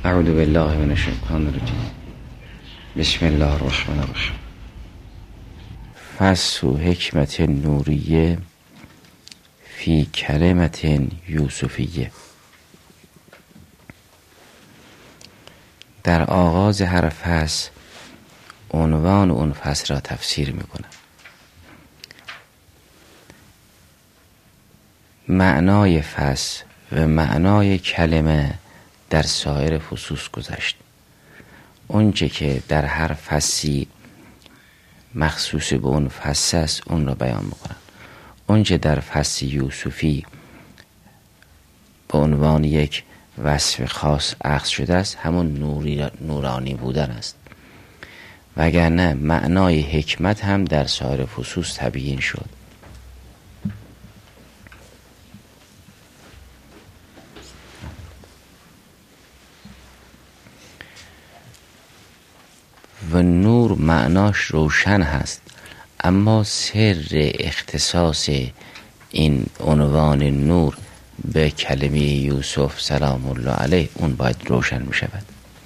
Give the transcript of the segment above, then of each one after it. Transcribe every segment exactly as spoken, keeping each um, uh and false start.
اعوذ بالله من الشیطان الرجیم. بسم الله الرحمن الرحیم. فصل حکمت نوریه فی کلمت یوسفیه. در آغاز هر فصل عنوان اون فصل را تفسیر میکنم. معنای فصل و معنای کلمه در سایر فصوص گذشت. اونچه که در هر فصلی مخصوص به اون فصل است اون را بیان میکنن. اونچه در فصل یوسفی به عنوان یک وصف خاص اخذ شده است همون نوری نورانی بودن است، وگرنه معنای حکمت هم در سایر فصوص تبیین شد. و نور معناش روشن هست، اما سر اختصاص این عنوان نور به کلمه یوسف سلام الله علیه اون باید روشن می شود.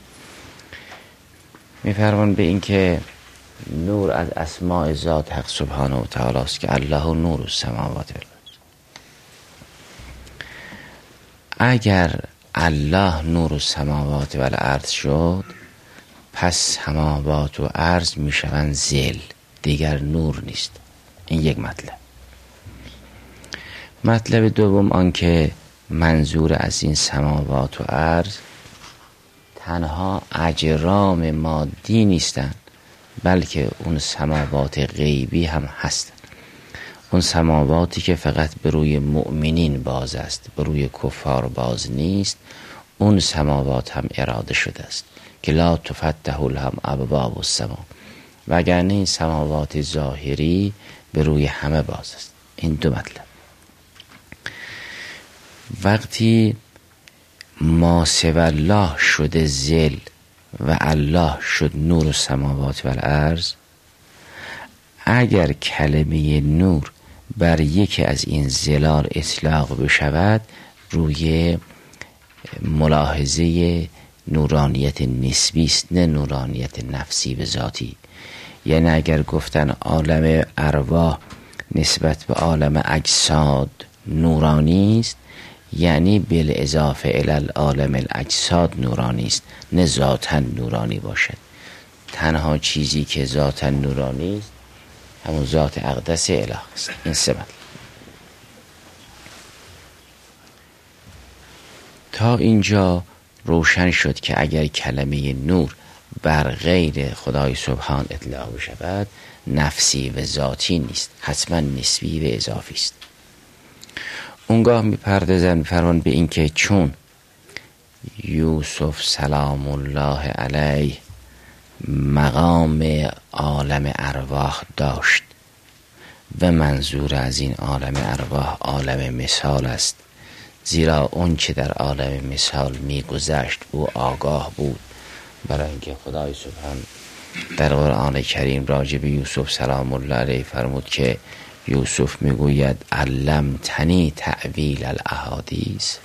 می فرمان به این که نور از اسماء ذات حق سبحانه و تعالی است که الله نور السماوات و الارض. اگر الله نور السماوات و الارض شد، پس سماوات و ارض می شوند ذل، دیگر نور نیست. این یک مطلب. مطلب دوم آن که منظور از این سماوات و ارض تنها اجرام مادی نیستند، بلکه اون سماوات غیبی هم هستند. اون سماواتی که فقط به روی مؤمنین باز است، به روی کفار باز نیست، اون سماوات هم اراده شده است که لا تفتح لهم ابواب السما، وگرنه این سماوات ظاهری به روی همه باز است. این دو مطلب. وقتی ما سوی الله شده ذل و الله شد نور السماوات و الارض، اگر کلمه نور بر یکی از این ظلال اطلاق بشود، روی ملاحظه نورانیت نسبی است، نه نورانیت نفسی به ذاتی. یعنی اگر گفتن عالم ارواح نسبت به عالم اجساد نورانی است، یعنی بالاضافه الی العالم الاجساد نورانی است، نه ذاتا نورانی باشد. تنها چیزی که ذاتا نورانی است همون ذات اقدس الهی است. این سه مطلب. تا اینجا روشن شد که اگر کلمه نور بر غیر خدای سبحان اطلاق بشود، نفسی و ذاتی نیست، حتما نسبی و اضافی است. اونگاه میپردازن میفرمان به این که چون یوسف سلام الله علیه مقام عالم ارواح داشت و منظور از این عالم ارواح عالم مثال است، زیرا اون چه در عالم مثال میگذشت او آگاه بود. برای اینکه خدای سبحان در قرآن کریم راجع به یوسف سلام الله علیه فرمود که یوسف میگوید علمتنی تأویل الاحادیث،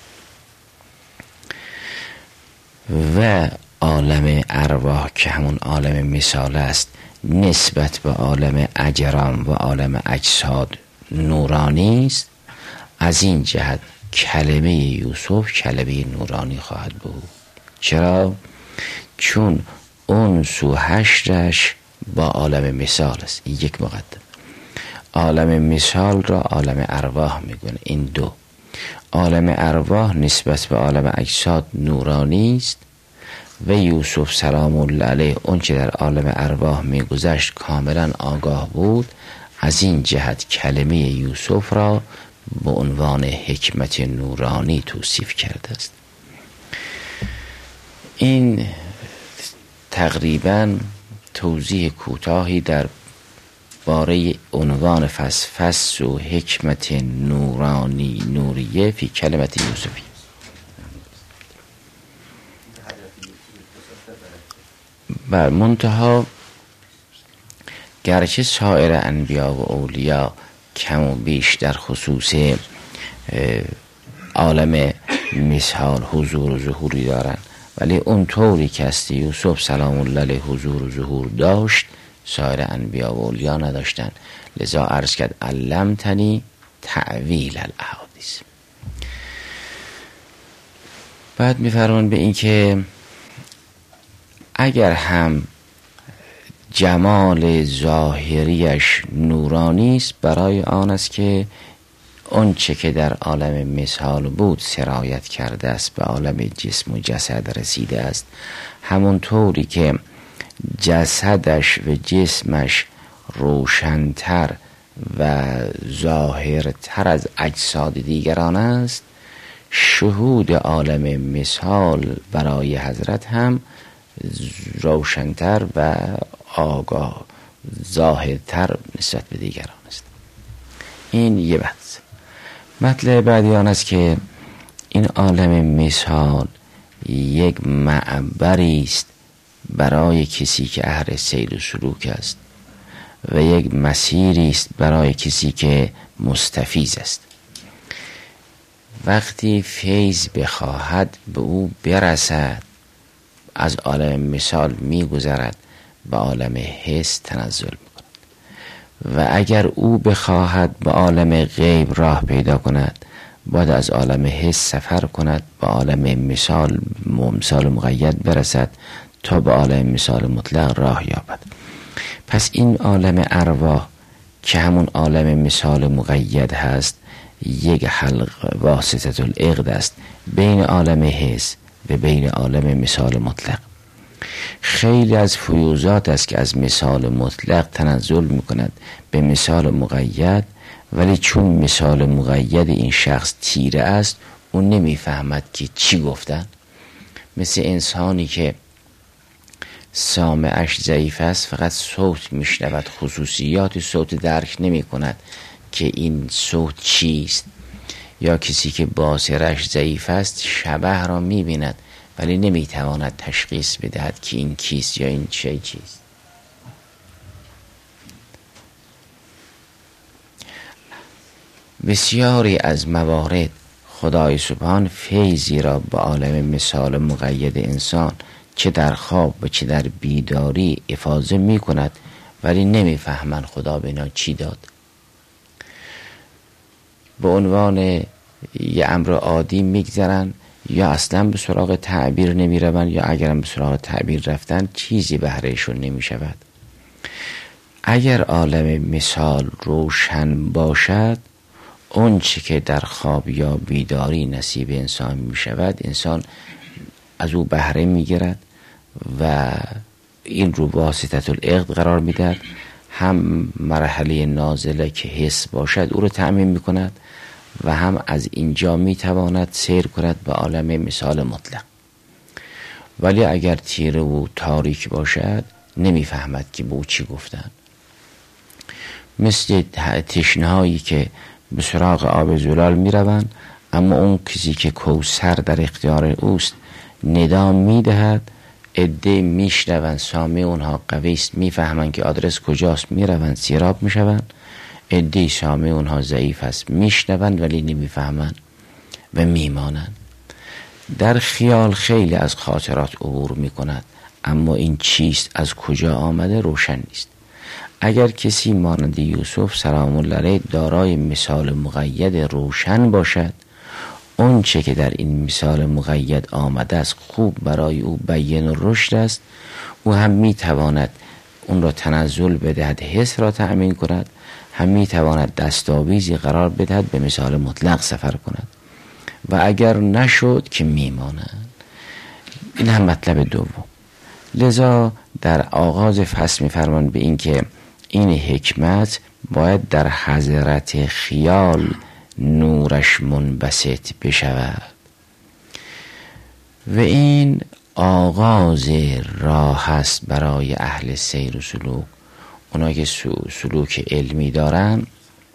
و عالم ارواح که همون عالم مثال است نسبت به عالم اجرام و عالم اجساد نورانی است. از این جهت کلمه یوسف کلمه نورانی خواهد بود. چرا؟ چون اون سو حشرش با عالم مثال است. این یک مقدم. عالم مثال را عالم ارواح میگونه. این دو. عالم ارواح نسبت به عالم اجساد نورانی است و یوسف سلام الله علیه اون چه در عالم ارواح میگذشت کاملا آگاه بود. از این جهت کلمه یوسف را به عنوان حکمت نورانی توصیف کرده است. این تقریبا توضیح کوتاهی در باره عنوان فصل فصل و حکمت نورانی نوریه فی کلمت یوسفی. بر منتها گرچه سایر انبیا و اولیا کم و بیش در خصوص عالم مثال حضور و ظهوری دارن، ولی اون طوری که است یوسف سلام الله علیه حضور و ظهور داشت سایر انبیا و اولیا نداشتن. لذا عرض کرد علمتنی تعویل الاحادیث. بعد میفرمان به این که اگر هم جمال ظاهریش نورانی است، برای آن است که اون چه که در عالم مثال بود سرایت کرده است به عالم جسم و جسد رسیده است. همون طوری که جسدش و جسمش روشنتر و ظاهرتر از اجساد دیگران است، شهود عالم مثال برای حضرت هم روشنتر و آگاه ظاهرتر نسبت به دیگران است. این یه بحث. مطلب بعدی آن است که این عالم مثال یک معبری است برای کسی که اهل سیر و سلوک است و یک مسیری است برای کسی که مستفیض است. وقتی فیض بخواهد به او برسد، از عالم مثال میگذرد به عالم حس تنزل میکند و اگر او بخواهد به عالم غیب راه پیدا کند باید از عالم حس سفر کند به عالم مثال مثال مقید برسد تا به عالم مثال مطلق راه یابد. پس این عالم ارواح که همون عالم مثال مقید هست یک حلق واسطه العقد است بین عالم حس و بین عالم مثال مطلق. خیلی از فیوزات است که از مثال مطلق تنزل میکند به مثال مقید، ولی چون مثال مقید این شخص تیره است اون نمیفهمد که چی گفتن. مثل انسانی که سامعش ضعیف است، فقط صوت میشنود، خصوصیات صوت درک نمی کند که این صوت چیست. یا کسی که بصرش ضعیف است شبح را میبیند ولی نمیتواند تشخیص بدهد که این کیست یا این چه چیست. بسیاری از موارد خدای سبحان فیضی را به عالم مثال مقید انسان چه در خواب و چه در بیداری افاضه می کند ولی نمیفهمند خدا به اینا چی داد. به عنوان یه امر عادی میگذرن یا اصلا به سراغ تعبیر نمی روند یا اگرم به سراغ تعبیر رفتن چیزی بهرهشون نمی شود. اگر عالم مثال روشن باشد اون چی که در خواب یا بیداری نصیب انسان می شود انسان از او بهره می گیرد و این رو واسطه العقد قرار می دهد. هم مرحله نازله که حس باشد او رو تأمین می کند و هم از اینجا می تواند سیر کند به عالم مثال مطلق. ولی اگر تیره و تاریک باشد نمی فهمد که به او چی گفتن. مثل تشنهایی که به سراغ آب زلال می روند اما اون کسی که کوثر در اختیار اوست ندا می دهد، عده می شنوند، سامع اونها قوی است، می فهمند که آدرس کجاست، می روند سیراب می شوند. عده سامع اونها ضعیف است، می شنوند ولی نمی فهمند و می مانند. در خیال خیلی از خاطرات عبور می کند اما این چیست، از کجا آمده روشن نیست. اگر کسی مانند یوسف سلام الله علیه دارای مثال مقید روشن باشد، اون چه که در این مثال مقید آمده است خوب برای او بیان و رشد است، او هم می تواند اون را تنزل بدهد، حس را تأمین کند، هم می تواند دستاویزی قرار بدهد به مثال مطلق سفر کند و اگر نشد که می ماند. این هم مطلب دوم. لذا در آغاز فصل می فرمان به این که این حکمت باید در حضرت خیال نورش منبسط بشود و این آغاز راه است برای اهل سیر و سلوک. اونا که سلوک علمی دارن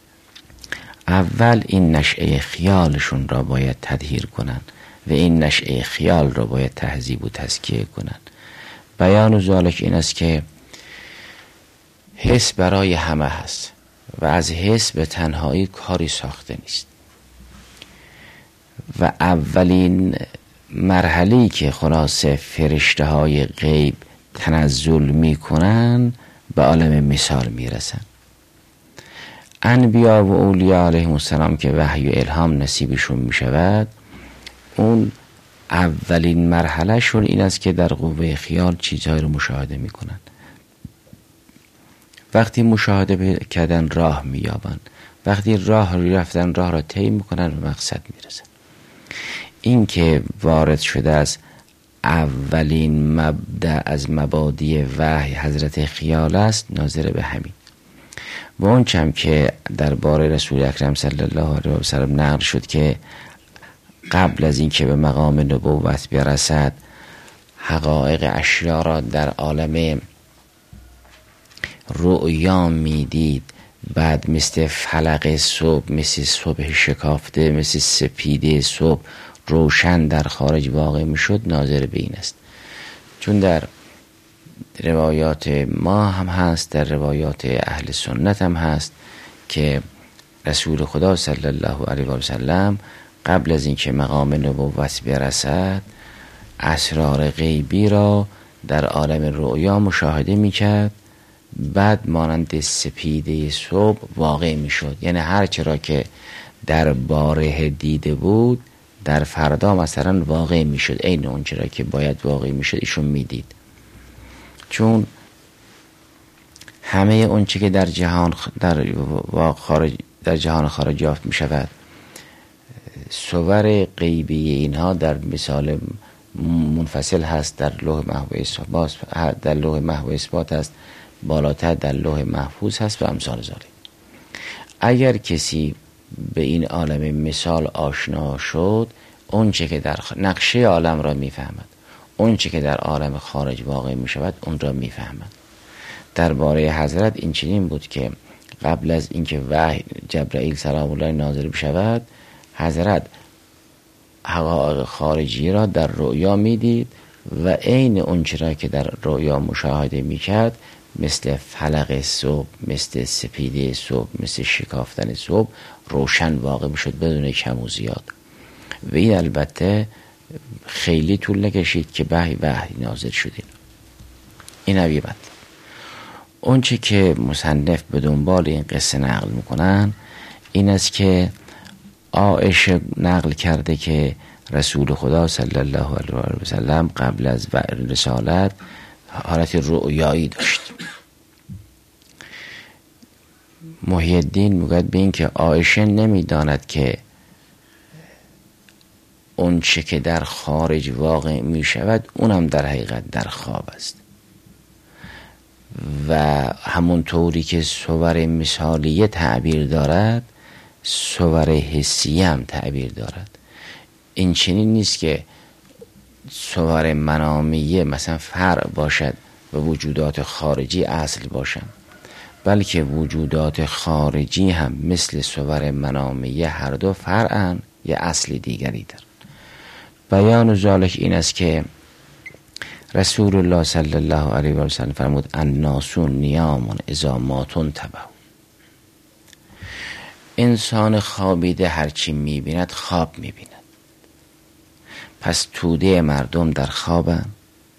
اول این نشأه خیالشون را باید تطهیر کنن و این نشأه خیال را باید تهذیب و تزکیه کنن. بیان ذالک این است که حس برای همه هست و از حس به تنهایی کاری ساخته نیست و اولین مرحله‌ای که خلاصه فرشته های غیب تنزل میکنن به عالم مثال میرسن. انبیا و اولیاء علیهم السلام که وحی و الهام نصیبشون میشود، اون اولین مرحله شون این است که در قوه خیال چیزهای رو مشاهده میکنن. وقتی مشاهده کردن راه مییابن، وقتی راه رو رفتن راه را طی میکنن و مقصد میرسن. این که وارد شده از اولین مبدأ از مبادی وحی حضرت خیال است، ناظر به همین. و اون چم که درباره رسول اکرم صلی الله علیه و سلم نقل شد که قبل از اینکه به مقام نبوت برسد حقایق اشیا را در عالم رؤیا میدید، بعد مثل فلق صبح، مثل صبح شکافته، مثل سپیده صبح روشن در خارج واقع میشد، ناظر به این است. چون در روایات ما هم هست، در روایات اهل سنت هم هست که رسول خدا صلی الله علیه و سلم قبل از اینکه مقام نبوت برسد اسرار غیبی را در عالم رؤیا مشاهده میکرد، بعد مانند سپیده صبح واقع میشد. یعنی هر چرا که در باره دیده بود در فردا مثلا واقع میشد، عین اون چرا که باید واقع میشد ایشون میدید. چون همه اون چی که در جهان در خارج در جهان خارج یافت میشود، صور غیبی اینها در مثال منفصل هست، در لوح محو اثبات در لوح محو اثبات هست، بالاتر در لوح محفوظ هست و امثال ذالک. اگر کسی به این عالم مثال آشنا شد، اون چه که در نقشه عالم را میفهمد، اون چه که در عالم خارج واقع میشود اون را میفهمد. درباره حضرت این چنین بود که قبل از اینکه وحی جبرائیل سلام الله نازل بشود، حضرت حقایق خارجی را در رؤیا میدید و عین اون چرا که در رؤیا مشاهده میکرد، مثل فلق صبح، مثل سپیده صبح، مثل شکافتن صبح روشن واقع میشد بدون کم و زیاد. و این البته خیلی طول نکشید که وحی وحی نازل شدید. این حقیقت. اون چه که مصنف به دنبال این قصه نقل میکنن این است که عایشه نقل کرده که رسول خدا صلی الله علیه و سلم قبل از رسالت حالت رؤیایی داشت. محی الدین میگوید به این که عایشه نمیداند که اون چه که در خارج واقع میشود اونم در حقیقت در خواب است و همون طوری که صور مثالیه تعبیر دارد صور حسیه هم تعبیر دارد. این چنین نیست که صور منامیه مثلا فرع باشد و وجودات خارجی اصل باشند، بلکه وجودات خارجی هم مثل صور منامیه هر دو فرعن یا اصل دیگری دارند. بیان ذالک این است که رسول الله صلی الله علیه و سلم فرمود الناس نیام اذا ماتوا تبعوا. انسان خوابیده هرچی میبیند خواب میبیند. پس توده مردم در خوابند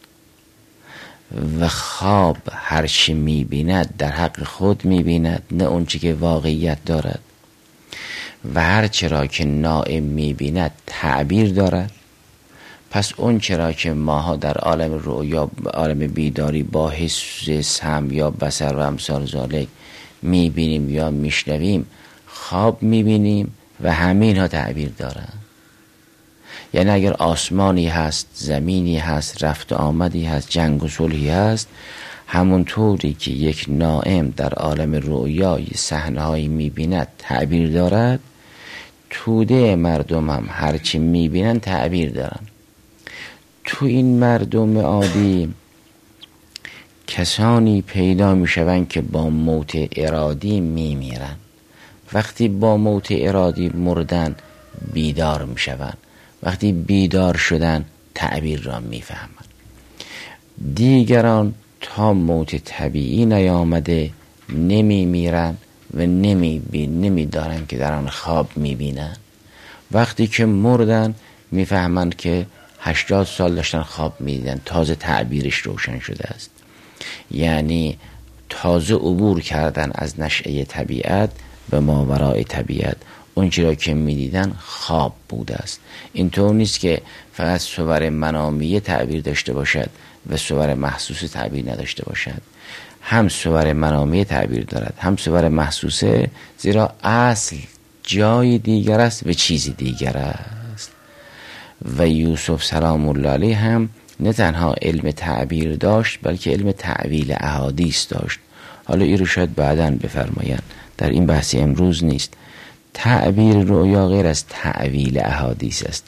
و خواب هرچی میبیند در حق خود میبیند، نه اون چی که واقعیت دارد. و هر چرا که نائم میبیند تعبیر دارد. پس اون چرا که ماها در عالم رؤیا عالم بیداری با حس سمع یا بصر و امثال ذالک میبینیم یا میشنویم، خواب میبینیم و همین ها تعبیر دارن. یعنی اگر آسمانی هست، زمینی هست، رفت و آمدی هست، جنگ و صلحی هست، همون طوری که یک نائم در عالم رؤیای صحنه‌هایی میبیند تعبیر دارد، توده مردم هم هرچی میبینن تعبیر دارن. تو این مردم عادی کسانی پیدا میشوند که با موت ارادی میمیرن. وقتی با موت ارادی مردن بیدار میشوند، وقتی بیدار شدن تعبیر را میفهمند. دیگران تا موت طبیعی نیامده نمیمیرن و نمی نمیدارن که در آن خواب میبینن. وقتی که مردن میفهمند که هشتاد سال داشتن خواب میدیدن، تازه تعبیرش روشن شده است. یعنی تازه عبور کردن از نشأه طبیعت به ماورای طبیعت. اون چرا که میدیدن خواب بوده است. اینطور نیست که فقط صور منامیه تعبیر داشته باشد و صور محسوس تعبیر نداشته باشد. هم صور منامیه تعبیر دارد، هم صور محسوسه، زیرا اصل جای دیگر است و چیزی دیگر است. و یوسف سلام الله علیه هم نه تنها علم تعبیر داشت، بلکه علم تعویل احادیث داشت. حالا این رو شاید بعداً بفرمایند، در این بحث امروز نیست. تعبیر رؤیا غیر از تعویل احادیث است.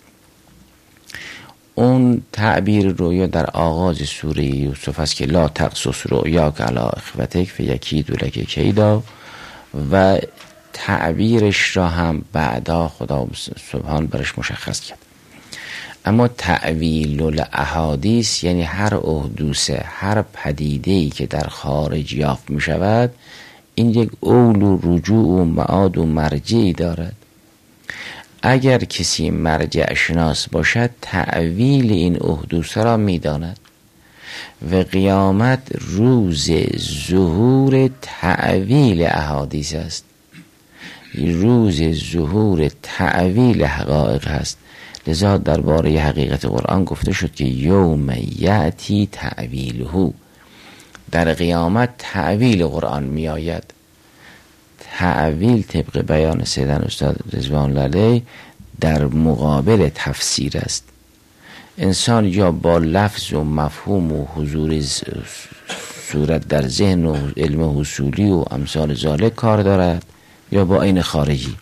اون تعبیر رؤیا در آغاز سوره یوسف است که لا تقصص رؤیاک علی اخوتک فیکیدوا لک کیدا، و تعبیرش را هم بعدا خدا سبحان برش مشخص کرد. اما تعویل الاحادیث یعنی هر احدوثه، هر پدیده‌ای که در خارج یافت می شود، این یک اول و رجوع و معاد و مرجعی دارد. اگر کسی مرجع شناس باشد، تعویل این احدوثه را می داند و قیامت روز ظهور تعویل احادیث است، روز ظهور تعویل حقایق است. لذا درباره حقیقت قرآن گفته شد که یوم یأتی تعویله، در قیامت تعویل قرآن می آید. تعویل طبق بیان سیدن استاد رضوان الله علیه در مقابل تفسیر است. انسان یا با لفظ و مفهوم و حضور صورت در ذهن و علم حصولی و امثال ذالک کار دارد، یا با عین خارجی.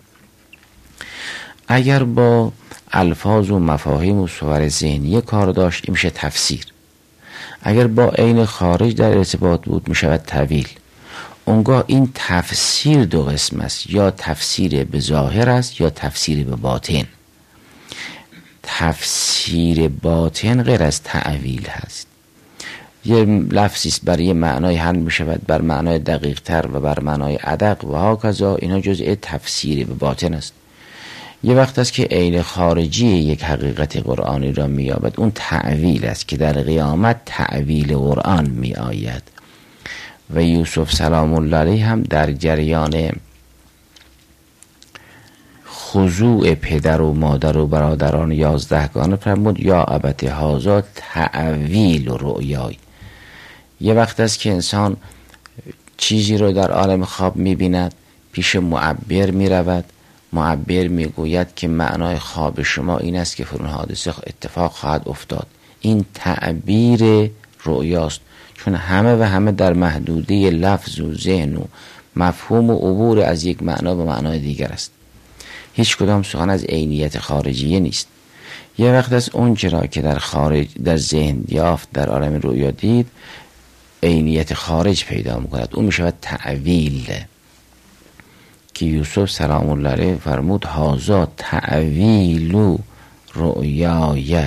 اگر با الفاظ و مفاهیم و صور ذهنی کار داشت، این میشه تفسیر. اگر با عین خارج در ارتباط بود، میشود تعویل. اونگاه این تفسیر دو قسم است، یا تفسیر به ظاهر است یا تفسیر به باطن. تفسیر باطن غیر از تعویل هست. یه لفظی است برای یه معنای حمل می شود بر معنای دقیق تر و بر معنای ادق و هاکذا، اینا جزء تفسیر به باطن است. یه وقت است که عین خارجی یک حقیقت قرآنی را می یابد، اون تعویل است که در قیامت تعویل قرآن می آید. و یوسف سلام الله علیه هم در جریان خضوع پدر و مادر و برادران یازدهگانه فرمود یا ابت هذا تعویل و رؤیای. یه وقت است که انسان چیزی رو در عالم خواب می‌بیند، پیش معبر می‌رود، معبر میگوید که معنای خواب شما این است که فلان حادثه اتفاق خواهد افتاد. این تعبیر رؤیاست، چون همه و همه در محدوده لفظ و ذهن و مفهوم و عبور از یک معنا به معنای دیگر است. هیچ کدام سخن از عینیت خارجیه نیست. یه وقت از اون چرا که در خارج در ذهن یافت در عالم رؤیا دید، عینیت خارج پیدا میکند، اون میشود تعویل که یوسف سلام الله علیه فرمود هازا تعویل رؤیای.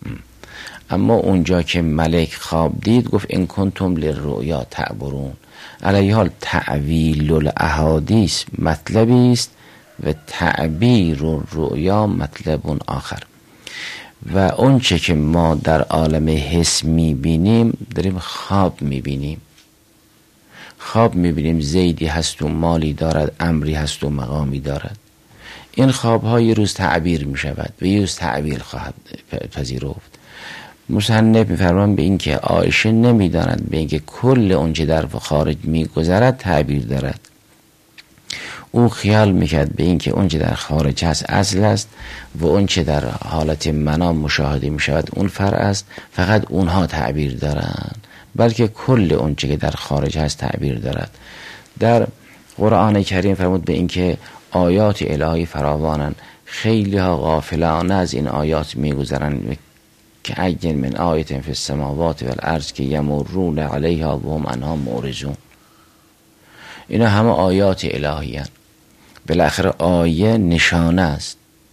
اما اونجا که ملک خواب دید گفت ان کنتم للرؤیا تعبرون. علیه حال تعویل الاحادیث مطلبی است و تعبیر الرؤیا مطلب آخر. و اون چه که ما در عالم حس میبینیم داریم خواب میبینیم. خواب میبینیم زیدی هست و مالی دارد، امری هست و مقامی دارد. این خواب ها یه روز تعبیر میشود و یه روز تعبیر خواهد پذیرفت. مصنف میفرمان به این که عایشه نمیداند به این که کل اونچه در خارج میگذرد تعبیر دارد. او خیال میکرد به این که اونچه در خارج هست اصل است و اونچه در حالت منام مشاهده میشود اون فرع است، فقط اونها تعبیر دارند، بلکه کل اونچه که در خارج هست تعبیر دارد. در قرآن کریم فرمود به این که آیات الهی فراوانند، خیلی ها غافلانه از این آیات میگذرند که اجل من آیت فی السماوات والارض که یمرون علیها و هم عنها معرضون. اینا همه آیات الهی هستند. بالاخره آیه نشانه است.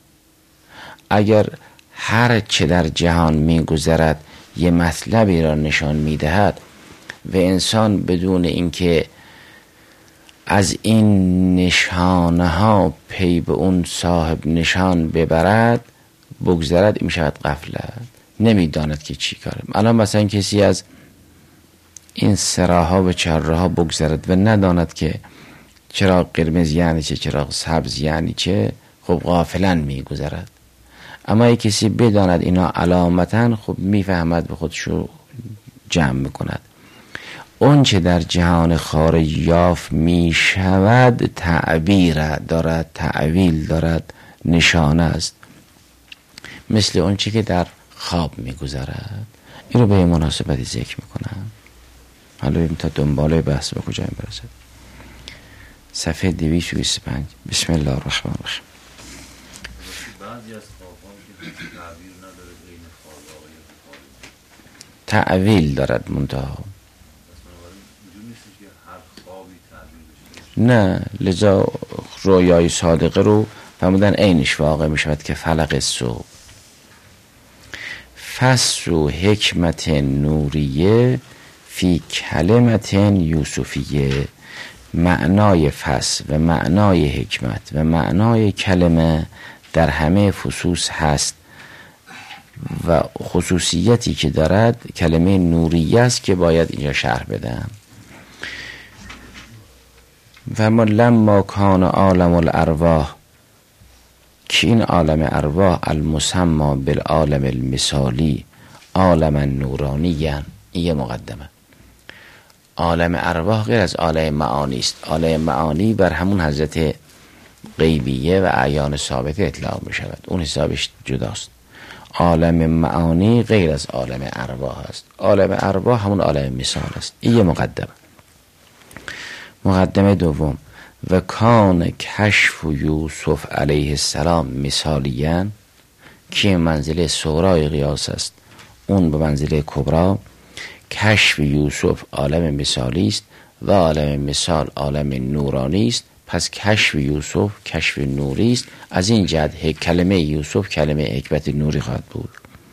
اگر هر چه در جهان میگذرد یه مطلبی را نشان میدهد و انسان بدون اینکه از این نشانه ها پی به اون صاحب نشان ببرد بگذرد، این شود غفلت. نمیداند که چی کاره. الان مثلا کسی از این سراها و چهارراه بگذرد و نداند که چراغ قرمز یعنی چه، چراغ سبز یعنی چه، خب غافلا میگذرد. اما یک کسی بداند اینا علامتن، خب میفهمد، به خودشو جمع میکند. اون چه در جهان خارج یافت میشود تعبیر دارد، تعویل دارد، نشانه است. مثل اون چه که در خواب میگذرد. این رو به مناسبتی ذکر میکنم. حالا ببینیم تا دنباله بحث به کجا میرسد. صفحه دویست و بیست و پنج. بسم الله الرحمن الرحیم. بعضی از خوابان که تعبیر نداره بین خواب واقعی و خواب تعویل دارد منتها. بس بنابراین اینجور نیستش که هر خوابی تعبیر بشه. نه، لذا رویای صادقه رو فرمودن عینش واقع می شود که فلق صبح. فصل و حکمت نوریه فی کلمت یوسفیه. معنای فصل و معنای حکمت و معنای کلمه در همه فصوص هست و خصوصیتی که دارد کلمه نوریه است که باید اینجا شرح بدم. و ما لما کان عالم الارواح، که این عالم ارواح المسمى بالعالم المثالی عالم نورانی، این یه مقدمه. عالم ارواح غیر از عالم معانی است. عالم معانی بر همون حضرت غیبیه و اعیان ثابت اطلاق می شود، اون حسابش جداست. عالم معانی غیر از عالم ارواح است. عالم ارواح همون عالم مثال است. این یه مقدمه. مقدمه دوم، و کان کشف یوسف علیه السلام مثالیاً، که منزله صغرای قیاس است، اون به منزله کبرا. کشف یوسف عالم مثالی است و عالم مثال عالم نورانی است. پس کشف یوسف کشف نوری است. از این جهت کلمه یوسف کلمه حکمت نوری خواهد بود.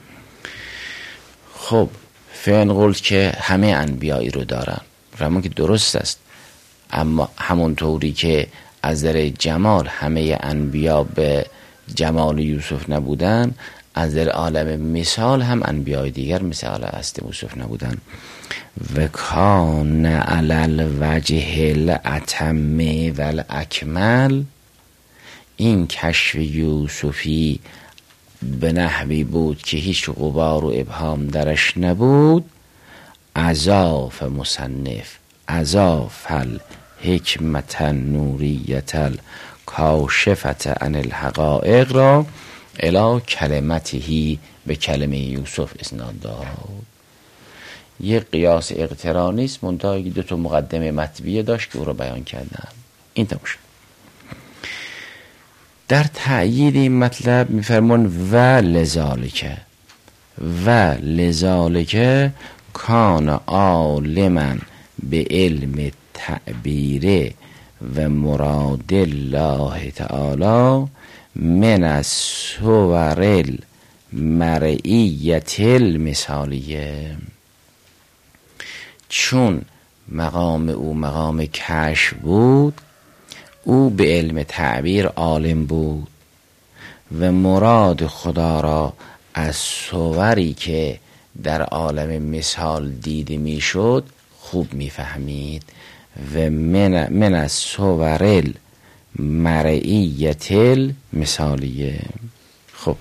خب فعلا قلت که همه انبیایی رو دارن، همون که درست است، اما همونطوری که از نظر جمال همه انبیا به جمال یوسف نبودن، از در عالم مثال هم انبیای دیگر مثل است یوسف نبودن. و کان علی الوجه الاتم و الاکمل، این کشف یوسفی به نحوی بود که هیچ غبار و ابهام درش نبود. اضاف مصنف اضاف الحکمت نوریت الکاشفت عن الحقائق را الی کلمتهی، به کلمه یوسف اسناد داد. یه قیاس اقترانی است، منتها دو تا مقدمه مطبیعه داشت که او رو بیان کردم. این تموشه. در تأیید این مطلب میفرمون و لذالک و لذالک کان عالما به علم تعبیر و مراد الله تعالی من الصور المرئیت المثالیه. چون مقام او مقام کشف بود، او به علم تعبیر عالم بود و مراد خدا را از صوری که در عالم مثال دیده میشد خوب میفهمید. و من, من از صور المرئیت المثالیه. خب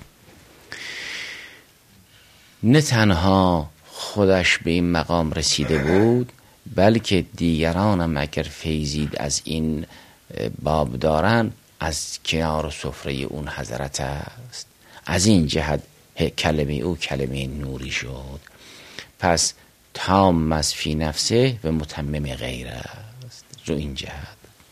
نه تنها خودش به این مقام رسیده بود، بلکه دیگران هم اگر فیضید از این باب دارن، از کنار سفره اون حضرت است. از این جهت کلمه او کلمه نوری شد. پس تام از فی نفسه و متمم غیر است رو این جهت.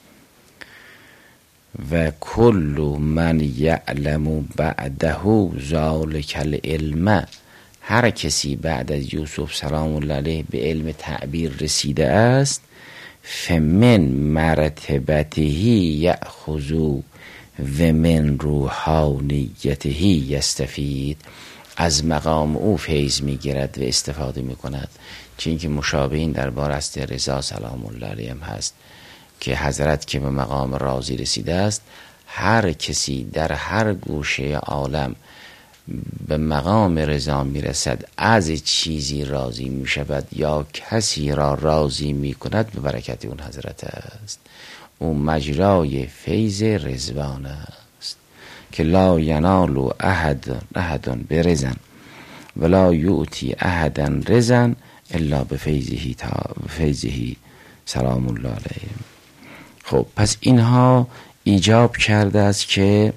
و کل من یعلم بعده ذالک العلم، هر کسی بعد از یوسف سلام الله علیه به علم تعبیر رسیده است، فمن مرتبته یأخذ و من روحانیته یستفید، از مقام او فیض میگیرد و استفاده میکند. چون که مشابه این درباره است رضا سلام الله علیه هم هست که حضرت که به مقام رازی رسیده است، هر کسی در هر گوشه عالم به مقام رضا میرسد از چیزی راضی میشود یا کسی را راضی میکند به برکت اون حضرت است. اون مجرای فیض رضوان است که لا ینال احد احد برزن ولا یؤتی احدا رزن الا به فیضه تا فیضه سلام الله علیه. خب پس اینها ایجاب کرده است که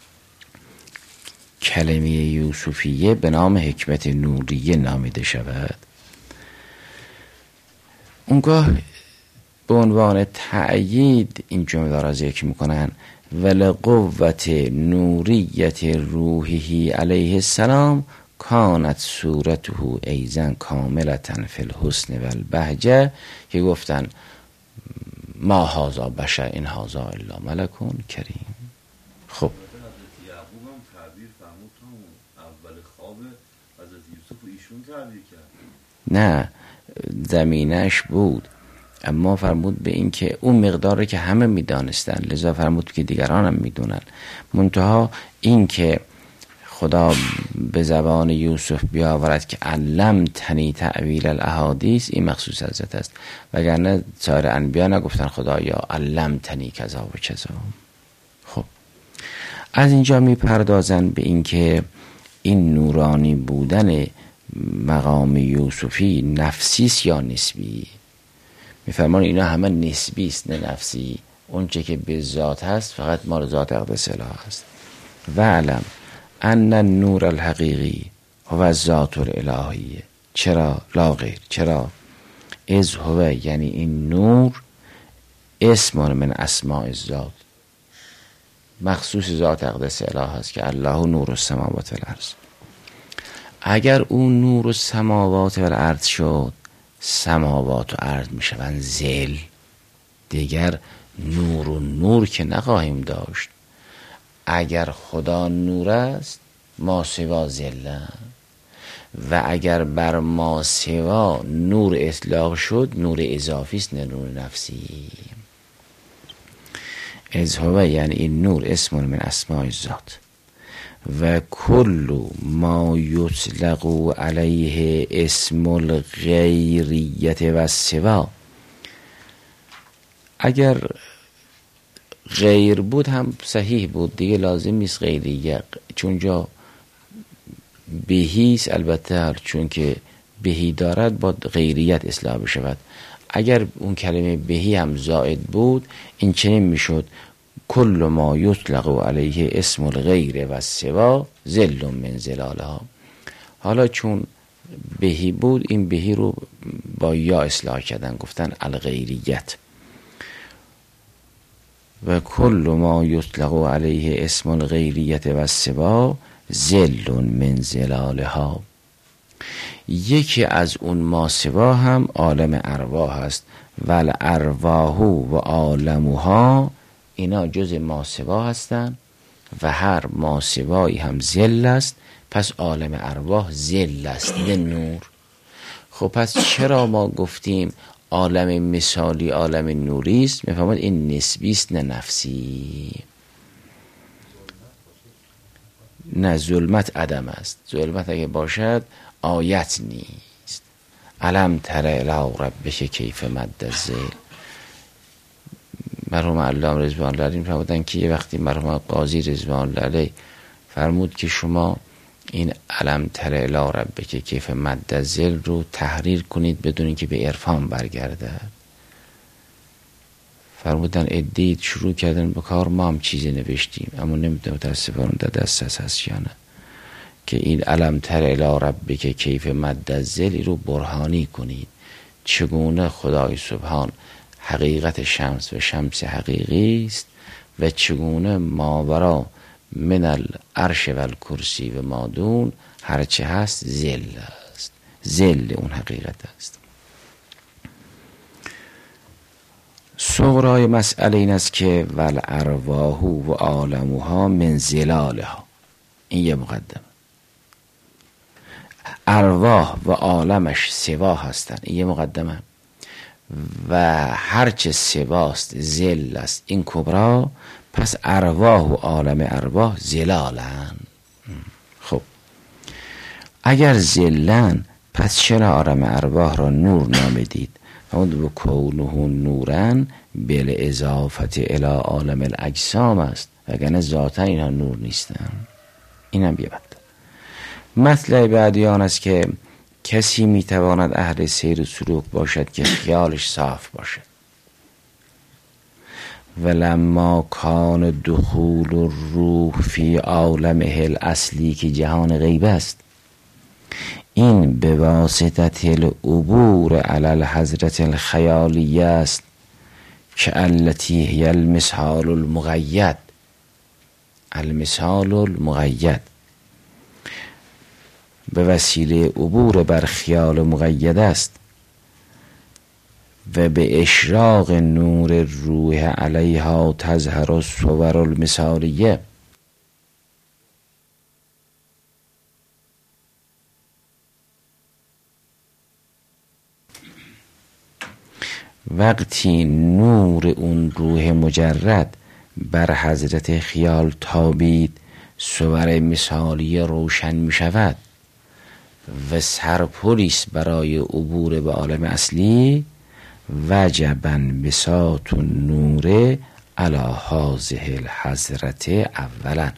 کلمه یوسفیه به نام حکمت نوریه نامیده شود. اونگاه به عنوان تأیید این جمله را ذکر میکنن ولقوت نوریت روحه علیه السلام کانت صورته ایزن کاملتن فی الحسن و البهجه، که گفتن ما هازا بشر این هازا الا ملکون کریم. خب نه زمینش بود، اما فرمود به این که اون مقداری که همه میدانستن، لذا فرمود که دیگران هم میدونن، منتها این که خدا به زبان یوسف بیاورد که علم تنی تعویل الاحادیث، این مخصوص حضرت است، وگرنه سایر انبیا نگفتن خدایا علم تنی کذا و کذا. خب از اینجا میپردازن به این که این نورانی بودن مقام یوسفی نفسیست یا نسبی. میفرمان اینا همه نسبی است نه نفسی. اون چه که به ذات هست فقط مال ذات اقدس اله هست. و علم ان النور الحقیقی هو ذات الالهیه. چرا؟ لا غیر. چرا؟ از هو یعنی این نور اسم من اسماء الذات، مخصوص ذات اقدس اله هست که الله نور السماوات والارض. اگر اون نور السماوات والارض شد، سماوات و ارض میشوند ذل، دیگر نور و نور که نخواهیم داشت. اگر خدا نور است ما سوا ذلن، و اگر بر ما سوا نور اطلاق شد نور اضافی است نه نور نفسی. از هو یعنی این نور اسم من اسماء الذات و کل ما یطلق علیه اسم الغیریت و سوا. اگر غیر بود هم صحیح بود، دیگه لازم نیست غیریت، چون جا بهیست، البته چون که بهی دارد با غیریت اصلاح بشود. اگر اون کلمه بهی هم زائد بود این چنین میشد کل ما یطلق علیه اسم الغیر و سوا ذل من ظلالها. حالا چون بهی بود این بهی رو با یا اصلاح کردن، گفتن الغیریت. و کل ما یطلق علیه اسم الغیریت و سوا ذل من ظلالها. یکی از اون ما سوا هم عالم ارواح است. ول ارواح و عالمها، اینا جز ما سوا هستند و هر ما سوایی هم ذل است. پس عالم ارواح ذل است نه نور. خب پس چرا ما گفتیم عالم مثالی عالم نوری است؟ میفهمید این نسبی است نه نفسی. نه ظلمت عدم است. ظلمت اگه باشد آیت نیست. علم تر الی ربک کیف مد الظل. مرحوم علامه رضوان الله علیه فرمودن که یه وقتی مرحوم قاضی رضوان الله علیه فرمود که شما این علم تر الی ربک کیف مد الظل رو تحریر کنید بدون اینکه به عرفان برگردد. فرمودن ادید شروع کردن به کار، ما هم چیزی نوشتیم اما نمیدونم متاسفانه در دست هست یا نه، که این علم تر الی ربک کیف مد الظل رو برهانی کنید چگونه خدای سبحان حقیقت شمس و شمس حقیقی است و چگونه ماورا من العرش و الکرسی و مادون هرچه هست ذل است. ذل اون حقیقت است. صغرای مسئله این است که ول ارواح و عالمها من ظلالها. این یه مقدمه. ارواح و عالمش سوا هستند، این یه مقدمه. و هرچه سواست ذل است این کبرا. پس ارواح و عالم ارواح ظلالن. خب اگر ذلن پس چرا عالم ارواح را نور نامیدید؟ همون و کونه نورن بل اضافت الی عالم الاجسام است، وگرنه ذاتا اینها نور نیستن. اینم بیاد. مطلب بعدی آن است که کسی میتواند اهل سیر و سلوک باشد که خیالش صاف باشد. ولما کان دخول الروح فی عالمه الاصلی که جهان غیب است، این به واسطه العبور علی الحضرت الخیالیه است که التي هی المثال المقید. المثال المقید به وسیله عبور بر خیال مقید است و به اشراق نور روح علیها تظهر الصور المثالیه. وقتی نور اون روح مجرد بر حضرت خیال تابید، صور مثالی روشن می شود و سرپولیس برای عبور به عالم اصلی. وجباً بساط النور علی هذه الحضرت. اولا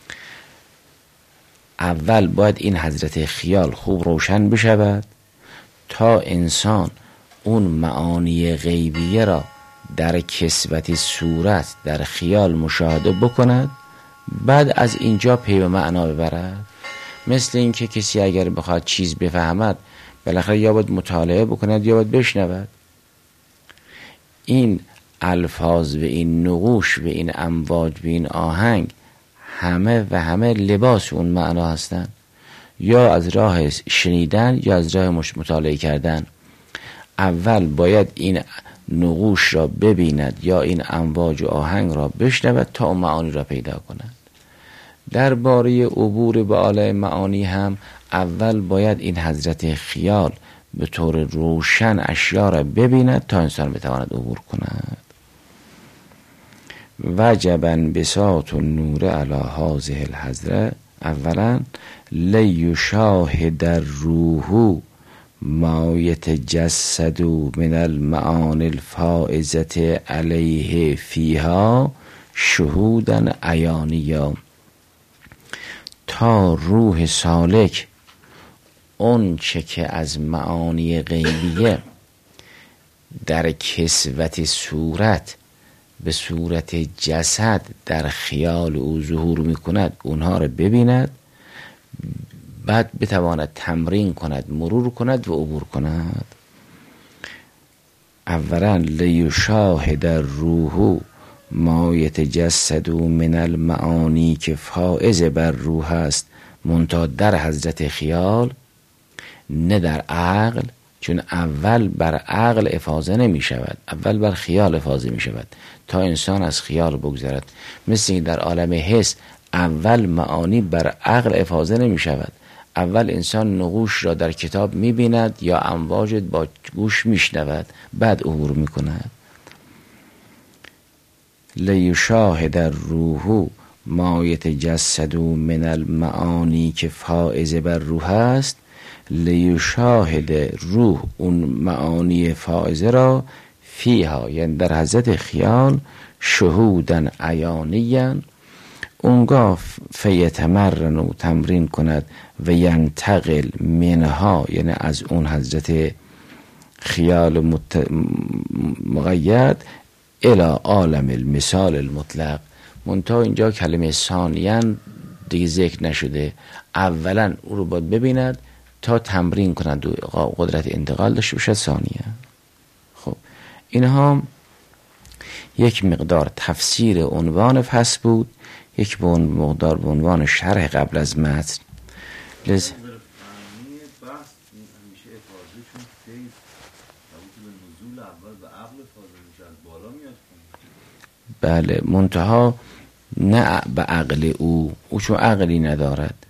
اول باید این حضرت خیال خوب روشن بشود تا انسان اون معانی غیبیه را در کسوت صورت در خیال مشاهده بکند، بعد از اینجا پی به معنا ببرد. مثل این که کسی اگر بخواد چیز بفهمد بالاخره یا باید مطالعه بکند یا باید بشنود. این الفاظ و این نقوش و این امواج و این آهنگ همه و همه لباس اون معنا هستند، یا از راه شنیدن یا از راه مطالعه کردن. اول باید این نقوش را ببیند یا این امواج و آهنگ را بشنود تا اون معانی را پیدا کند. درباره عبور به عالم معانی هم اول باید این حضرت خیال به طور روشن اشیاء را ببیند تا انسان بتواند عبور کند. وجباً بساط النور علی هذه الحضره. اولا لیشاهد الروح ما یتجسد من المعانی الفائزة علیه فیها شهودا عیانیا، تا روح سالک اون چه که از معانی غیبیه در کسوت صورت به صورت جسد در خیال او ظهور می کند اونها رو ببیند، بعد بتواند تمرین کند، مرور کند و عبور کند. اولا لیشاهد الروح ما یتجسد من المعانی که فائز بر روح است، منتها در حضرت خیال نه در عقل، چون اول بر عقل افاضه نمی شود، اول بر خیال افاضه می شود تا انسان از خیال بگذرد. مثل این در عالم حس اول معانی بر عقل افاضه نمی شود، اول انسان نقوش را در کتاب می بیند یا امواج با گوش می شنود، بعد عبور می کند. لیشاهد الروح ما یتجسد من المعانی که فائز بر روح است، لیشاهد روح اون معانی فائزه را فیها، یعنی در حضرت خیال، شهودن عیانیان، اونگاه فیتمرن و تمرین کند و ینتقل منها، یعنی از اون حضرت خیال مت... مقید الى عالم المثال المطلق. منتها اینجا کلمه ثانیاً دیگه ذکر نشده، اولا او رو باید ببیند تا تمرین کند و قدرت انتقال داشته باشد ثانیاً. خب اینها یک مقدار تفسیر عنوان فصل بود، یک مقدار به عنوان شرح قبل از متن. لذ بله، منتها نه به عقل او، او چون عقلی ندارد،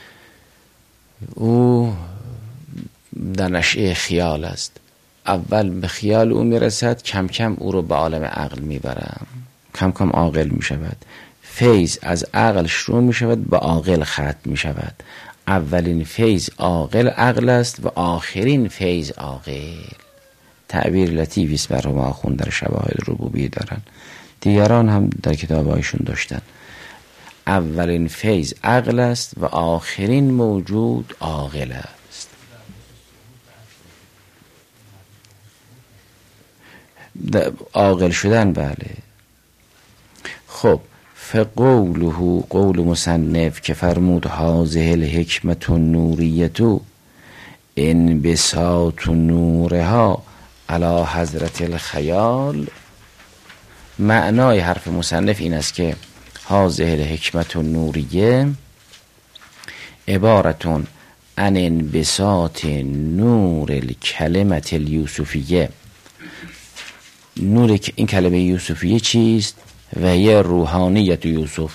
او در نشأه خیال است. اول به خیال او میرسد، کم کم او رو به عالم عقل میبرم، کم کم عاقل میشود. فیض از عقل شروع میشود به عاقل ختم میشود. اولین فیض عاقل عقل است و آخرین فیض عاقل. تعبیر لطیفی است برای ما آخوند در شواهد ربوبیه دارن، دیگران هم در کتابایشون داشتن. اولین فیض عقل است و آخرین موجود عاقل است. عاقل شدن، بله. خب فقوله، قول مصنف که فرمود هذه الحکمت النوریه انبساط نورها علی حضرت الخیال، معنای حرف مصنف این است که هذه الحکمت النوریه عبارتون عن انبساط نور الکلمت الیوسفیه. نور این کلمه یوسفیه چیست؟ و یه روحانیت یوسف.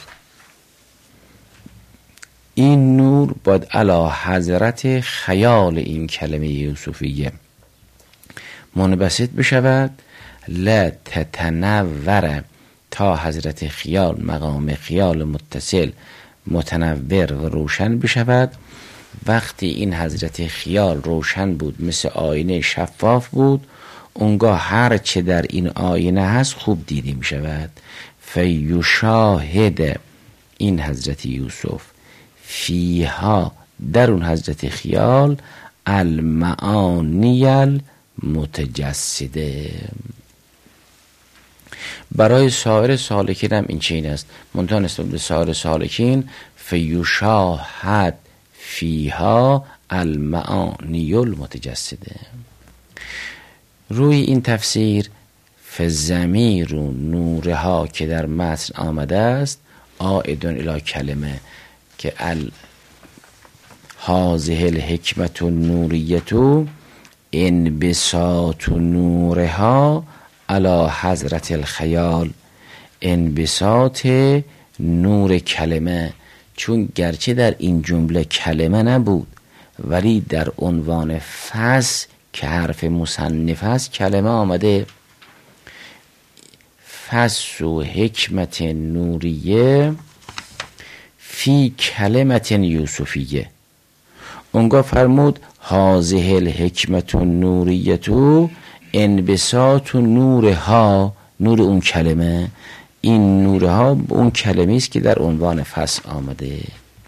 این نور باید علی حضرت خیال این کلمه یوسفیه منبسط بشود، لا تتنور، تا حضرت خیال مقام خیال متصل متنور و روشن بشود. وقتی این حضرت خیال روشن بود، مثل آینه شفاف بود، اونگاه هر چه در این آینه هست خوب دیده می شود. فیشاهد، این حضرت یوسف، فیها، در اون حضرت خیال، المعانی المتجسده. برای سایر سالکین هم این چین است، منتها نسبت به سایر سالکین فیشاهد فیها المعانی المتجسده. روی این تفسیر فضمیر و نورها که در متن آمده است عائدون الی کلمه که ال هذه الحکمت النوریه انبساط نورها علی حضرت الخیال. انبساط نور کلمه، چون گرچه در این جمله کلمه نبود ولی در عنوان فز که حرف مصنف است کلمه آمده. فز و حکمت نوریه فی کلمت یوسفیه. اونگاه فرمود هذه الحکمت النوریه انبساط نورها، نور اون کلمه. این نورها اون کلمه است که در عنوان فصل آمده.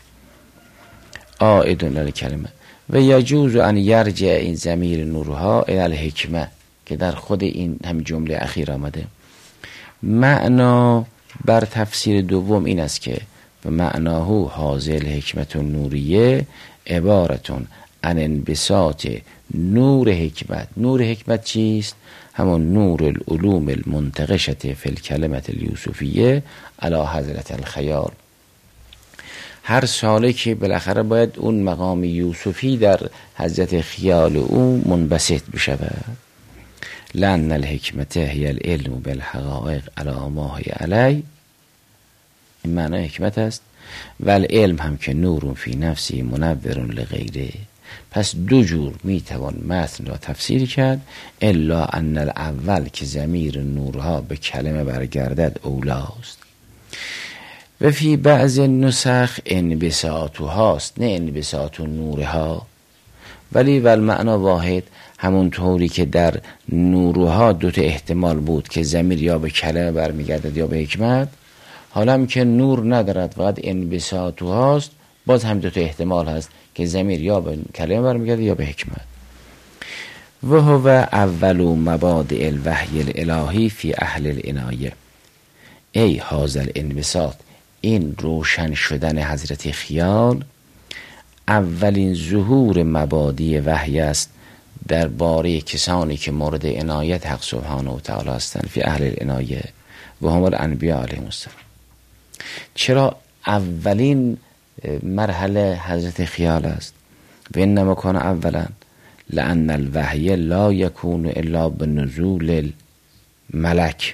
عائد الی کلمه و یجوز ان یرجع این ضمیر نورها الی الحکمه که در خود این هم جمله اخیر آمده. معنا بر تفسیر دوم این است که به معناه هذه الحکمت النوریه عبارتون عن انبساط نور حکمت. نور حکمت چیست؟ همون نور العلوم المنتقشة فی الکلمة الیوسفیه علی حضرت الخیال. هر سالکی بالاخره باید اون مقام یوسفی در حضرت خیال او منبسط بشود. لأن الحکمت هی العلم بالحقائق علی ما هی علی، این معنی حکمت است. و العلم هم که نور فی نفسی منور لغیره. پس دو جور میتوان متن را تفسیر کرد، الا ان الاول که ضمیر نورها به کلمه برگردد اولاست. و فی بعض نسخ انبساطو هاست، نه انبساطو نورها، ولی ول معنا واحد. همون طوری که در نورها دوتا احتمال بود که ضمیر یا به کلمه برمیگردد یا به حکمت، حالا هم که نور ندارد فقط انبساطو هاست، باز هم دوتا احتمال هست که ضمیر یا به کلمه برمیگرده یا به حکمت. و هو اول مبادئ الوحی الالهی فی اهل العنایه. ای هذا الانبساط، این روشن شدن حضرت خیال اولین ظهور مبادی وحی است درباره کسانی که مورد عنایت حق سبحانه و تعالی هستند، فی اهل العنایه و هم الانبیاء علیهم السلام. چرا اولین مرحله حضرت خیال است؟ و انما کان اولا لان الوحی لا یکون الا بنزول الملک.